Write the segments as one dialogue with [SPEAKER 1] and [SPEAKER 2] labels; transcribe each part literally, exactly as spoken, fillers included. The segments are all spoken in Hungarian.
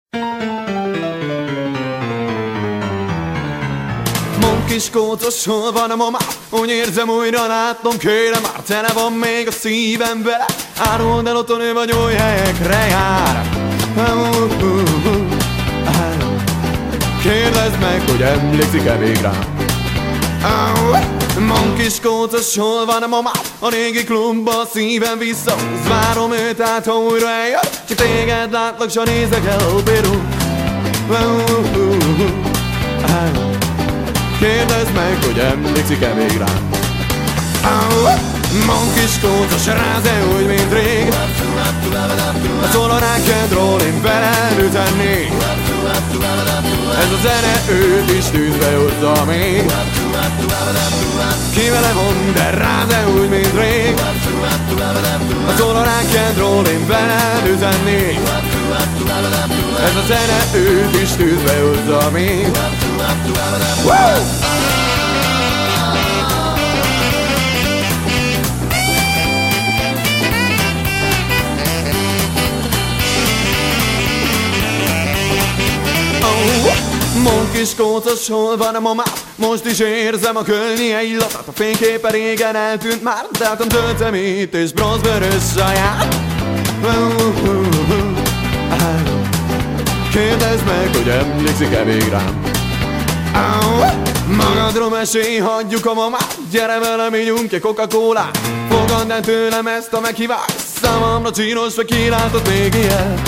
[SPEAKER 1] Kis kócos, hol van a mama? Úgy érzem, újra látom, kérem, már tele van még a szívem vele. Áruld el, otthon ő vagy új helyekre jár. Kérdezd meg, hogy emlékszik-e még rám. Mon kis kócos, hol van a mama? A régi klubba a szívem visszahúz. Várom őt át, ha újra eljön. Csak téged látlak, s ha nézek el, Peru. Kérdezd meg, hogy emlékszik-e még rám. Mon kis kócos, ráz-e úgy, mint rég? Szól a rákedról, én veled üzennék. Ez a zene őt is tűzbe hozza még. Ki vele van, de ráz-e úgy, mint rég? Szól a rákedról, én veled üzennék. Ez a zene őt is tűzbe hozza még. Woo! Mon kis kócos, hol van a mama? Most is érzem a könnyie illatát. A fényképe régen eltűnt már, de hát töltem itt és bronzvörös saját. Kérdezd meg, hogy emlékszik-e még rám. Magadról mesélj, hagyjuk a mamát. Gyere velem, ígyunk egy Coca-Colát. Fogadd el tőlem ezt a meghívást. Számomra csínos, vagy kilátott még ilyen.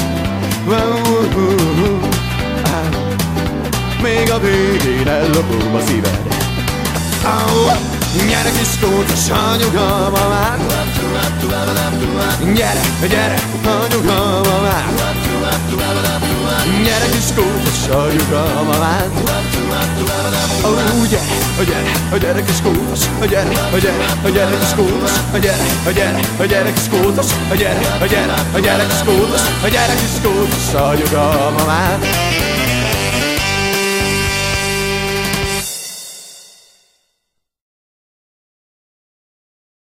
[SPEAKER 1] Még a végén ellopom a szíved. Gyere kis kócos, hagyjuk a mamát. Gyere, gyere, hagyjuk a mamát. Gyere kis kócos, hagyjuk a mamát. Oh, gyere, gyere, gyere kis kócos. Gyere, gyere, gyere kis kócos. Gyere, gyere, gyere kis kócos. Gyere, gyere, gyere kis kócos. Gyere kis kócos, hagyjuk a mamát.